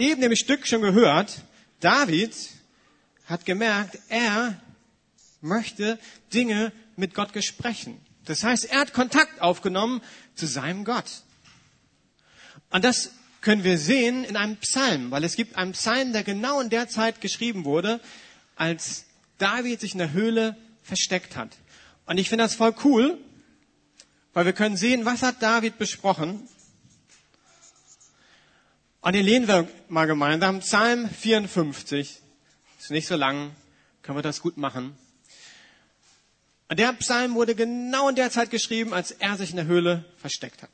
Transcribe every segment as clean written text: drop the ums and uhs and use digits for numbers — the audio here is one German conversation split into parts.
eben im Stück schon gehört, David hat gemerkt, er möchte Dinge mit Gott besprechen. Das heißt, er hat Kontakt aufgenommen zu seinem Gott. Und das können wir sehen in einem Psalm, weil es gibt einen Psalm, der genau in der Zeit geschrieben wurde, als David sich in der Höhle versteckt hat. Und ich finde das voll cool, weil wir können sehen, was hat David besprochen. Und den lesen wir mal gemeinsam. Psalm 54. Ist nicht so lang. Können wir das gut machen. Und der Psalm wurde genau in der Zeit geschrieben, als er sich in der Höhle versteckt hat.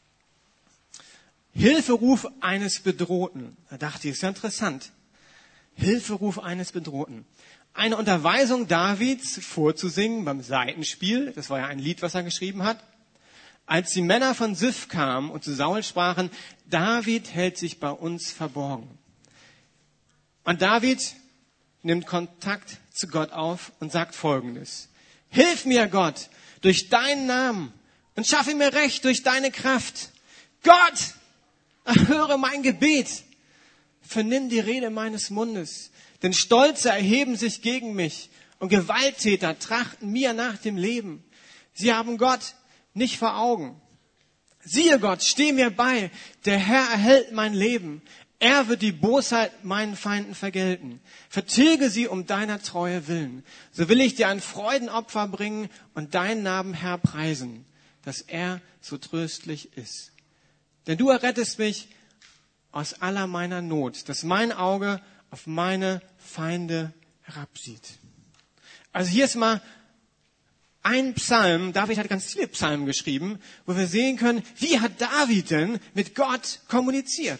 Hilferuf eines Bedrohten. Da dachte ich, ist ja interessant. Hilferuf eines Bedrohten. Eine Unterweisung Davids vorzusingen beim Saitenspiel. Das war ja ein Lied, was er geschrieben hat. Als die Männer von Sif kamen und zu Saul sprachen, David hält sich bei uns verborgen. Und David nimmt Kontakt zu Gott auf und sagt Folgendes. Hilf mir, Gott, durch deinen Namen und schaffe mir Recht durch deine Kraft. Gott, erhöre mein Gebet. Vernimm die Rede meines Mundes. Denn Stolze erheben sich gegen mich und Gewalttäter trachten mir nach dem Leben. Sie haben Gott nicht vor Augen. Siehe Gott, steh mir bei. Der Herr erhält mein Leben. Er wird die Bosheit meinen Feinden vergelten. Vertilge sie um deiner Treue willen. So will ich dir ein Freudenopfer bringen und deinen Namen, Herr, preisen, dass er so tröstlich ist. Denn du errettest mich aus aller meiner Not, dass mein Auge auf meine Feinde herabsieht. Also hier ist mal ein Psalm, David hat ganz viele Psalmen geschrieben, wo wir sehen können, wie hat David denn mit Gott kommuniziert?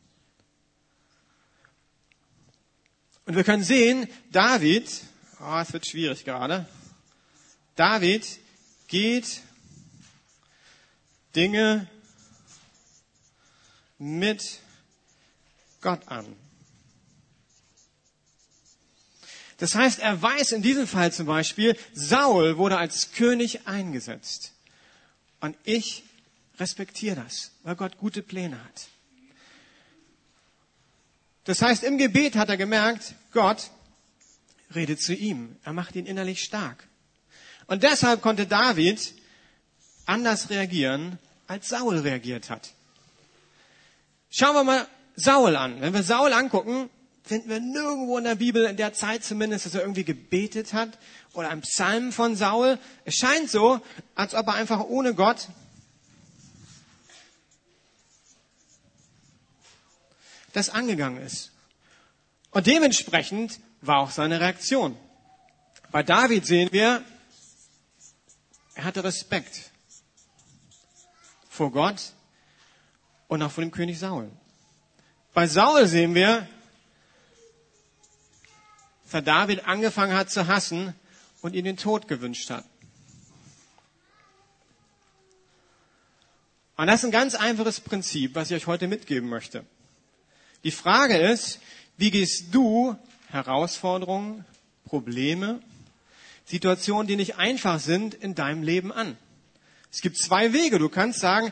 Und wir können sehen, David, es wird schwierig gerade, David geht Dinge mit Gott an. Das heißt, er weiß in diesem Fall zum Beispiel, Saul wurde als König eingesetzt. Und ich respektiere das, weil Gott gute Pläne hat. Das heißt, im Gebet hat er gemerkt, Gott redet zu ihm. Er macht ihn innerlich stark. Und deshalb konnte David anders reagieren, als Saul reagiert hat. Schauen wir mal Saul an. Wenn wir Saul angucken, finden wir nirgendwo in der Bibel, in der Zeit zumindest, dass er irgendwie gebetet hat oder ein Psalm von Saul. Es scheint so, als ob er einfach ohne Gott das angegangen ist. Und dementsprechend war auch seine Reaktion. Bei David sehen wir, er hatte Respekt vor Gott und auch vor dem König Saul. Bei Saul sehen wir, dass er David angefangen hat zu hassen und ihm den Tod gewünscht hat. Und das ist ein ganz einfaches Prinzip, was ich euch heute mitgeben möchte. Die Frage ist, wie gehst du Herausforderungen, Probleme, Situationen, die nicht einfach sind, in deinem Leben an? Es gibt zwei Wege. Du kannst sagen,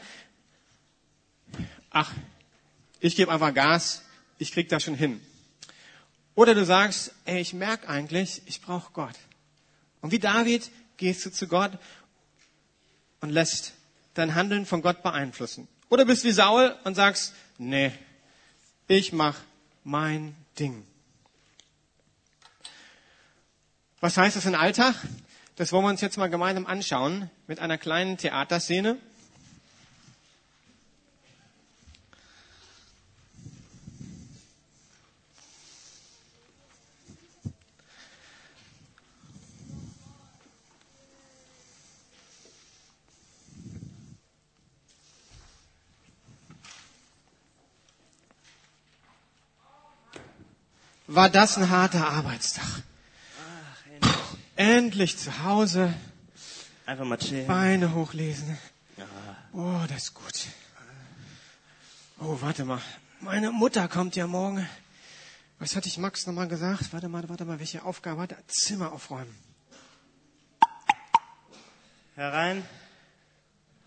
ich gebe einfach Gas, ich krieg das schon hin. Oder du sagst, ich merke eigentlich, ich brauche Gott. Und wie David gehst du zu Gott und lässt dein Handeln von Gott beeinflussen. Oder bist wie Saul und sagst, nee, ich mache mein Ding. Was heißt das im Alltag? Das wollen wir uns jetzt mal gemeinsam anschauen mit einer kleinen Theaterszene. War das ein harter Arbeitstag? Endlich zu Hause. Einfach mal chillen. Beine hochlesen. Ja. Oh, das ist gut. Oh, warte mal. Meine Mutter kommt ja morgen. Was hatte ich Max nochmal gesagt? Warte mal, welche Aufgabe hat er? Zimmer aufräumen. Herein.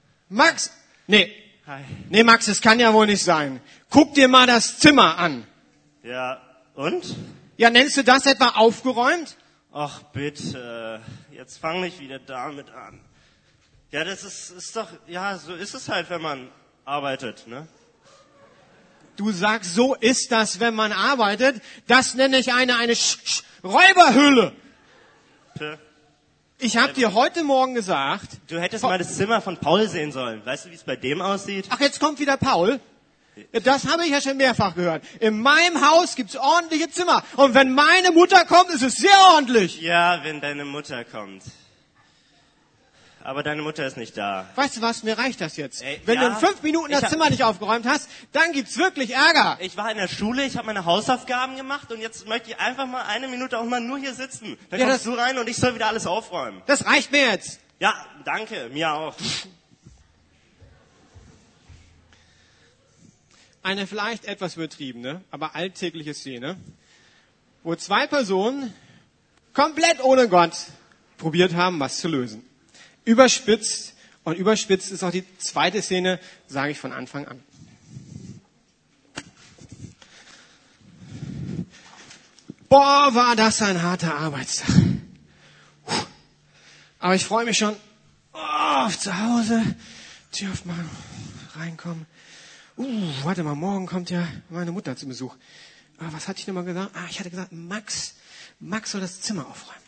Max! Nee. Hi. Nee, Max, das kann ja wohl nicht sein. Guck dir mal das Zimmer an. Ja, und? Ja, nennst du das etwa aufgeräumt? Ach bitte, jetzt fang nicht wieder damit an. Ja, das ist doch, ja, so ist es halt, wenn man arbeitet, ne? Du sagst, so ist das, wenn man arbeitet. Das nenne ich eine Räuberhöhle. Tö. Ich habe dir heute Morgen gesagt... Du hättest mal das Zimmer von Paul sehen sollen. Weißt du, wie es bei dem aussieht? Ach, jetzt kommt wieder Paul. Das habe ich ja schon mehrfach gehört. In meinem Haus gibt's ordentliche Zimmer. Und wenn meine Mutter kommt, ist es sehr ordentlich. Ja, wenn deine Mutter kommt. Aber deine Mutter ist nicht da. Weißt du was, mir reicht das jetzt. Ey, Wenn ja, du in 5 Minuten das ich hab- Zimmer nicht aufgeräumt hast, dann gibt's wirklich Ärger. Ich war in der Schule, ich habe meine Hausaufgaben gemacht und jetzt möchte ich einfach mal eine Minute auch mal nur hier sitzen. Dann Ja, kommst du rein und ich soll wieder alles aufräumen. Das reicht mir jetzt. Ja, danke, mir auch. Eine vielleicht etwas übertriebene, aber alltägliche Szene, wo 2 Personen komplett ohne Gott probiert haben, was zu lösen. Überspitzt, und überspitzt ist auch die zweite Szene, sage ich von Anfang an. Boah, war das ein harter Arbeitstag. Aber ich freue mich schon auf zu Hause, Tür aufmachen, reinkommen. Warte mal, morgen kommt ja meine Mutter zu Besuch. Was hatte ich nochmal gesagt? Ich hatte gesagt, Max soll das Zimmer aufräumen.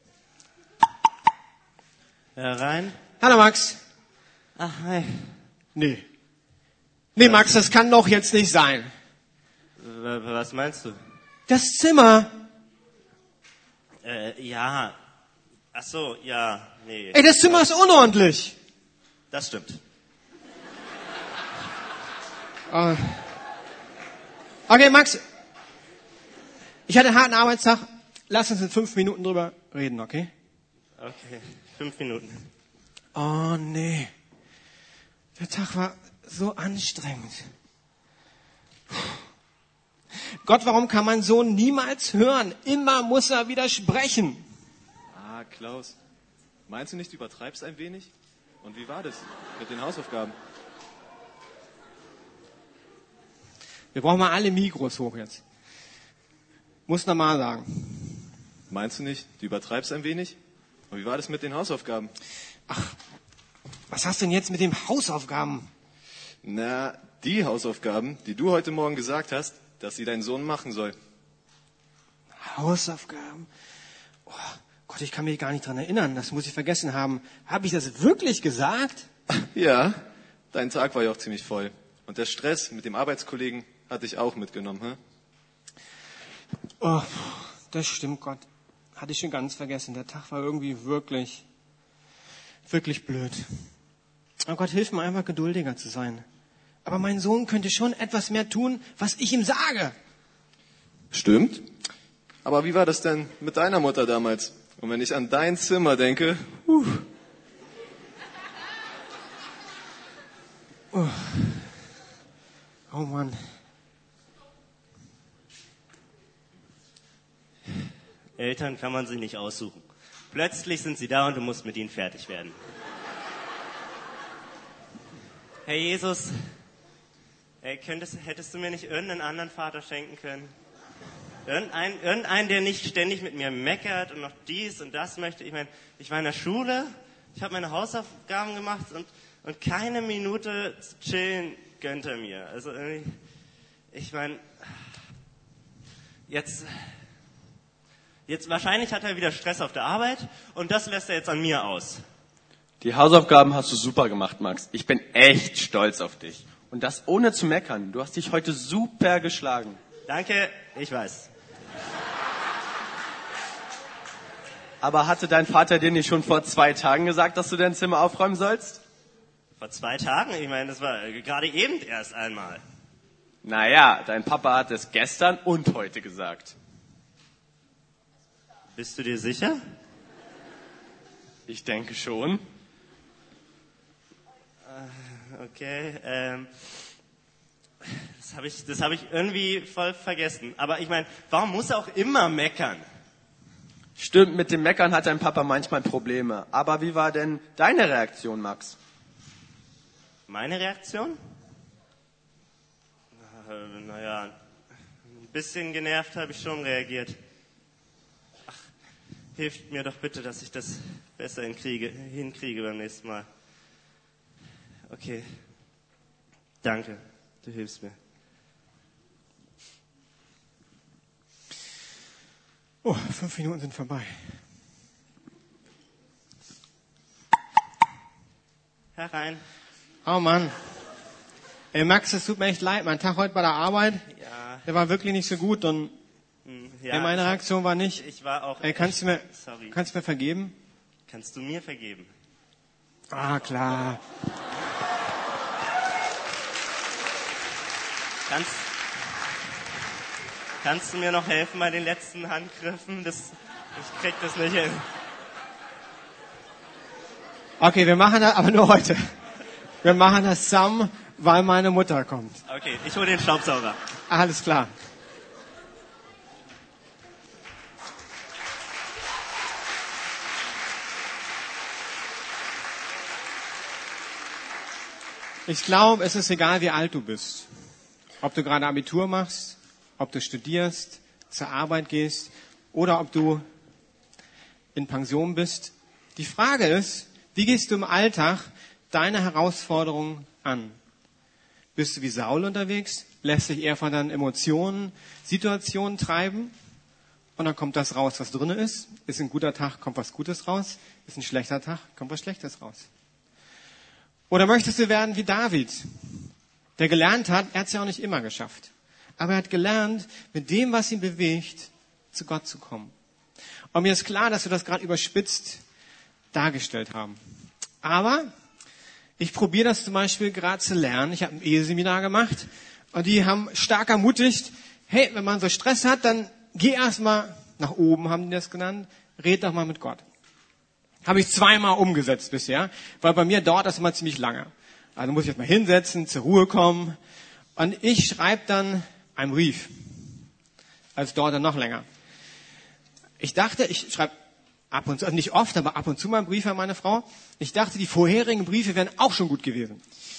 Herein. Hallo Max. Ach, hi. Nee, Max, das kann doch jetzt nicht sein. Was meinst du? Das Zimmer. Ja. Ach so, ja, nee. Ey, das Zimmer ist unordentlich. Das stimmt. Okay, Max. Ich hatte einen harten Arbeitstag. Lass uns in 5 Minuten drüber reden, okay? Okay, 5 Minuten. Oh, nee. Der Tag war so anstrengend. Gott, warum kann mein Sohn niemals hören? Immer muss er widersprechen. Klaus, meinst du nicht, du übertreibst ein wenig? Und wie war das mit den Hausaufgaben? Wir brauchen mal alle Mikros hoch jetzt. Muss normal sagen. Meinst du nicht, du übertreibst ein wenig? Und wie war das mit den Hausaufgaben? Was hast du denn jetzt mit den Hausaufgaben? Na, die Hausaufgaben, die du heute Morgen gesagt hast, dass sie dein Sohn machen soll. Hausaufgaben? Oh Gott, ich kann mich gar nicht dran erinnern. Das muss ich vergessen haben. Habe ich das wirklich gesagt? Ja, dein Tag war ja auch ziemlich voll. Und der Stress mit dem Arbeitskollegen hatte ich auch mitgenommen, hä? Oh, das stimmt, Gott. Hatte ich schon ganz vergessen. Der Tag war irgendwie wirklich blöd. Oh Gott, hilf mir einfach geduldiger zu sein. Aber mein Sohn könnte schon etwas mehr tun, was ich ihm sage. Stimmt. Aber wie war das denn mit deiner Mutter damals? Und wenn ich an dein Zimmer denke, Oh Mann. Eltern kann man sich nicht aussuchen. Plötzlich sind sie da und du musst mit ihnen fertig werden. Herr Jesus, hättest du mir nicht irgendeinen anderen Vater schenken können? Irgendeinen, der nicht ständig mit mir meckert und noch dies und das möchte. Ich war in der Schule, ich habe meine Hausaufgaben gemacht und keine Minute zu chillen gönnt er mir. Also irgendwie, jetzt wahrscheinlich hat er wieder Stress auf der Arbeit und das lässt er jetzt an mir aus. Die Hausaufgaben hast du super gemacht, Max. Ich bin echt stolz auf dich. Und das ohne zu meckern. Du hast dich heute super geschlagen. Danke, ich weiß. Aber hatte dein Vater dir nicht schon vor 2 Tagen gesagt, dass du dein Zimmer aufräumen sollst? Vor 2 Tagen? Das war gerade eben erst einmal. Naja, dein Papa hat es gestern und heute gesagt. Bist du dir sicher? Ich denke schon. Okay, das hab ich irgendwie voll vergessen. Aber warum muss er auch immer meckern? Stimmt, mit dem Meckern hat dein Papa manchmal Probleme. Aber wie war denn deine Reaktion, Max? Meine Reaktion? Naja, bisschen genervt habe ich schon reagiert. Ach, hilft mir doch bitte, dass ich das besser hinkriege beim nächsten Mal. Okay. Danke, du hilfst mir. Oh, 5 Minuten sind vorbei. Herein. Oh Mann. Ey Max, es tut mir echt leid. Mein Tag heute bei der Arbeit, Ja. der war wirklich nicht so gut und Ja, meine Reaktion war nicht. ich war auch. Ey, kannst du mir vergeben? Kannst du mir vergeben? Ah, klar. Kannst du mir noch helfen bei den letzten Handgriffen? Ich krieg das nicht hin. Okay, wir machen das, aber nur heute. Wir machen das zusammen, weil meine Mutter kommt. Okay, ich hole den Staubsauger. Alles klar. Ich glaube, es ist egal, wie alt du bist. Ob du gerade Abitur machst, ob du studierst, zur Arbeit gehst oder ob du in Pension bist. Die Frage ist, wie gehst du im Alltag deine Herausforderungen an? Bist du wie Saul unterwegs? Lässt dich eher von deinen Emotionen, Situationen treiben? Und dann kommt das raus, was drin ist. Ist ein guter Tag, kommt was Gutes raus. Ist ein schlechter Tag, kommt was Schlechtes raus. Oder möchtest du werden wie David, der gelernt hat, er hat es ja auch nicht immer geschafft, aber er hat gelernt, mit dem, was ihn bewegt, zu Gott zu kommen. Und mir ist klar, dass wir das gerade überspitzt dargestellt haben. Aber ich probiere das zum Beispiel gerade zu lernen. Ich habe ein Eheseminar gemacht und die haben stark ermutigt, hey, wenn man so Stress hat, dann geh erstmal nach oben, haben die das genannt, red doch mal mit Gott. Habe ich 2-mal umgesetzt bisher, weil bei mir dauert das immer ziemlich lange. Also muss ich jetzt mal hinsetzen, zur Ruhe kommen. Und ich schreibe dann einen Brief. Also es dauert dann noch länger. Ich dachte, ich schreibe ab und zu, also nicht oft, aber ab und zu mal einen Brief an meine Frau. Ich dachte, die vorherigen Briefe wären auch schon gut gewesen.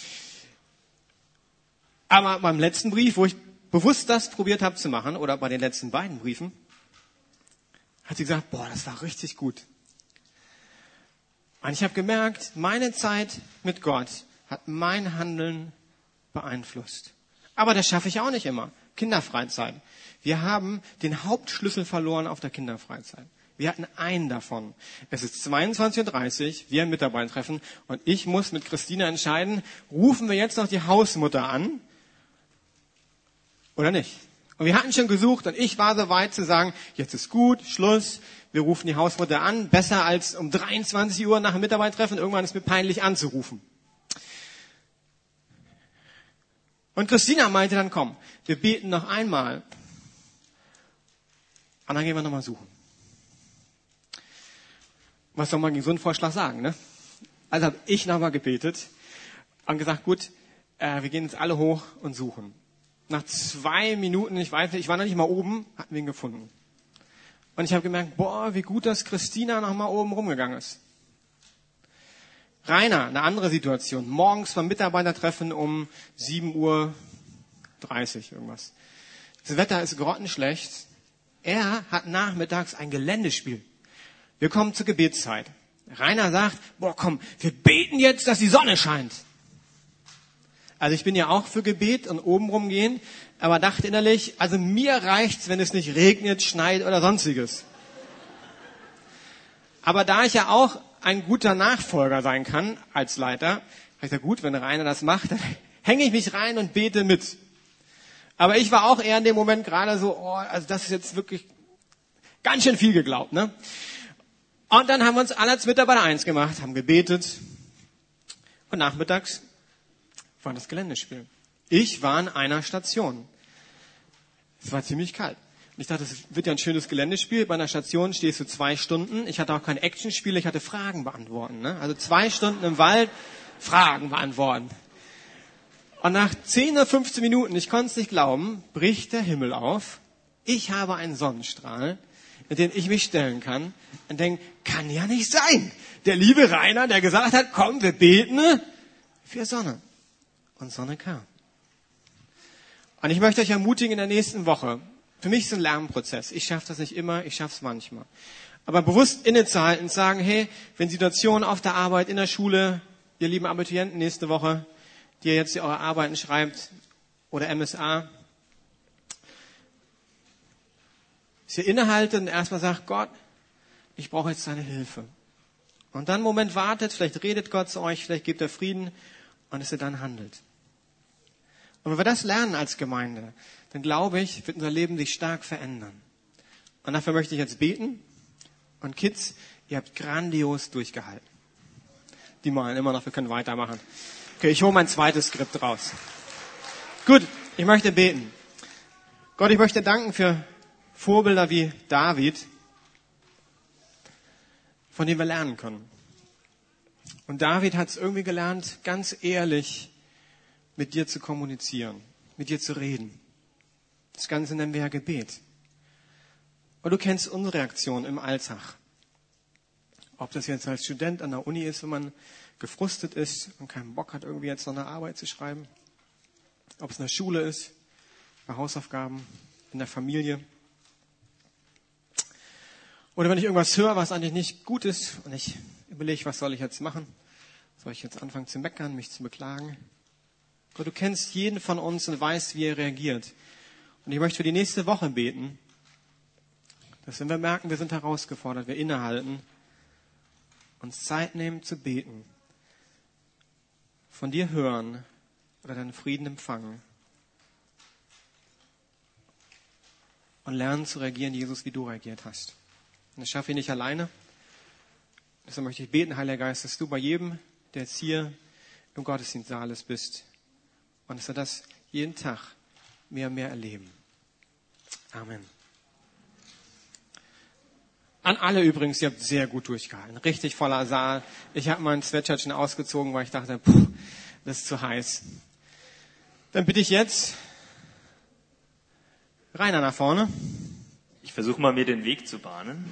Aber beim letzten Brief, wo ich bewusst das probiert habe zu machen, oder bei den letzten beiden Briefen, hat sie gesagt, boah, das war richtig gut. Und ich habe gemerkt, meine Zeit mit Gott hat mein Handeln beeinflusst. Aber das schaffe ich auch nicht immer. Kinderfreizeit. Wir haben den Hauptschlüssel verloren auf der Kinderfreizeit. Wir hatten einen davon. Es ist 22:30 Uhr, wir ein Mitarbeitertreffen und ich muss mit Christina entscheiden, rufen wir jetzt noch die Hausmutter an oder nicht? Und wir hatten schon gesucht und ich war so weit zu sagen, jetzt ist gut, Schluss, wir rufen die Hausmutter an, besser als um 23 Uhr nach dem Mitarbeitertreffen, irgendwann ist mir peinlich anzurufen. Und Christina meinte dann, komm, wir beten noch einmal und dann gehen wir nochmal suchen. Was soll man gegen so einen Vorschlag sagen, ne? Also habe ich nochmal gebetet und gesagt, gut, wir gehen jetzt alle hoch und suchen. Nach 2 Minuten, ich weiß nicht, ich war noch nicht mal oben, hatten wir ihn gefunden. Und ich habe gemerkt, boah, wie gut, dass Christina noch mal oben rumgegangen ist. Rainer, eine andere Situation. Morgens beim Mitarbeitertreffen um 7:30 Uhr irgendwas. Das Wetter ist grottenschlecht. Er hat nachmittags ein Geländespiel. Wir kommen zur Gebetszeit. Rainer sagt, boah, komm, wir beten jetzt, dass die Sonne scheint. Also ich bin ja auch für Gebet und oben rumgehen, aber dachte innerlich, also mir reicht's, wenn es nicht regnet, schneit oder sonstiges. Aber da ich ja auch ein guter Nachfolger sein kann als Leiter, habe ich gesagt, gut, wenn Rainer das macht, dann hänge ich mich rein und bete mit. Aber ich war auch eher in dem Moment gerade so, oh, also das ist jetzt wirklich ganz schön viel geglaubt, ne? Und dann haben wir uns alle als Mitarbeiter 1 gemacht, haben gebetet und nachmittags war das Geländespiel. Ich war an einer Station. Es war ziemlich kalt. Und ich dachte, das wird ja ein schönes Geländespiel. Bei einer Station stehst du 2 Stunden. Ich hatte auch kein Actionspiel, ich hatte Fragen beantworten. Ne? Also 2 Stunden im Wald, Fragen beantworten. Und nach 10 oder 15 Minuten, ich konnte es nicht glauben, bricht der Himmel auf. Ich habe einen Sonnenstrahl, in den ich mich stellen kann und denke, kann ja nicht sein. Der liebe Rainer, der gesagt hat, komm, wir beten für Sonne. Und Sonne kam. Und ich möchte euch ermutigen, in der nächsten Woche Für mich ist es ein Lernprozess. Ich schaffe das nicht immer, ich schaffe es manchmal. Aber bewusst innezuhalten und sagen, hey, wenn Situationen auf der Arbeit, in der Schule, ihr lieben Abiturienten nächste Woche, die ihr jetzt eure Arbeiten schreibt oder MSA, dass ihr innehaltet und erstmal sagt, Gott, ich brauche jetzt deine Hilfe. Und dann einen Moment wartet, vielleicht redet Gott zu euch, vielleicht gibt er Frieden und dass ihr dann handelt. Und wenn wir das lernen als Gemeinde, dann glaube ich, wird unser Leben sich stark verändern. Und dafür möchte ich jetzt beten. Und Kids, ihr habt grandios durchgehalten. Die malen immer noch, wir können weitermachen. Okay, ich hole mein zweites Skript raus. Gut, ich möchte beten. Gott, ich möchte danken für Vorbilder wie David, von denen wir lernen können. Und David hat es irgendwie gelernt, ganz ehrlich mit dir zu kommunizieren, mit dir zu reden. Das Ganze nennen wir ja Gebet. Und du kennst unsere Reaktion im Alltag. Ob das jetzt als Student an der Uni ist, wenn man gefrustet ist und keinen Bock hat, irgendwie jetzt noch eine Arbeit zu schreiben. Ob es in der Schule ist, bei Hausaufgaben, in der Familie. Oder wenn ich irgendwas höre, was eigentlich nicht gut ist und ich überlege, was soll ich jetzt machen? Soll ich jetzt anfangen zu meckern, mich zu beklagen? Gott, du kennst jeden von uns und weißt, wie er reagiert. Und ich möchte für die nächste Woche beten, dass wenn wir merken, wir sind herausgefordert, wir innehalten, uns Zeit nehmen zu beten, von dir hören oder deinen Frieden empfangen und lernen zu reagieren, Jesus, wie du reagiert hast. Und das schaffe ich nicht alleine. Deshalb möchte ich beten, Heiliger Geist, dass du bei jedem, der jetzt hier im Gottesdienstsaal bist, und dass wir das jeden Tag mehr und mehr erleben. Amen. An alle übrigens, ihr habt sehr gut durchgehalten. Richtig voller Saal. Ich habe mein Sweatshirtchen ausgezogen, weil ich dachte, das ist zu heiß. Dann bitte ich jetzt Rainer nach vorne. Ich versuche mal, mir den Weg zu bahnen.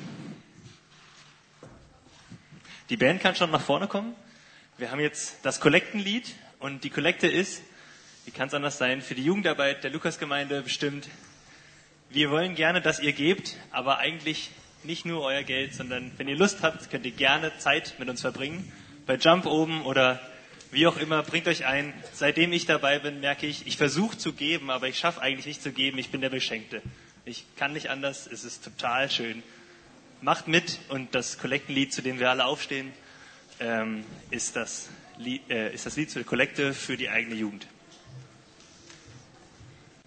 Die Band kann schon nach vorne kommen. Wir haben jetzt das Kollektenlied und die Kollekte ist, wie kann es anders sein, für die Jugendarbeit der Lukasgemeinde bestimmt. Wir wollen gerne, dass ihr gebt, aber eigentlich nicht nur euer Geld, sondern wenn ihr Lust habt, könnt ihr gerne Zeit mit uns verbringen. Bei Jump oben oder wie auch immer, bringt euch ein. Seitdem ich dabei bin, merke ich versuche zu geben, aber ich schaffe eigentlich nicht zu geben. Ich bin der Beschenkte. Ich kann nicht anders. Es ist total schön. Macht mit und das Kollektenlied, zu dem wir alle aufstehen, ist das Lied zur Kollekte für die eigene Jugend.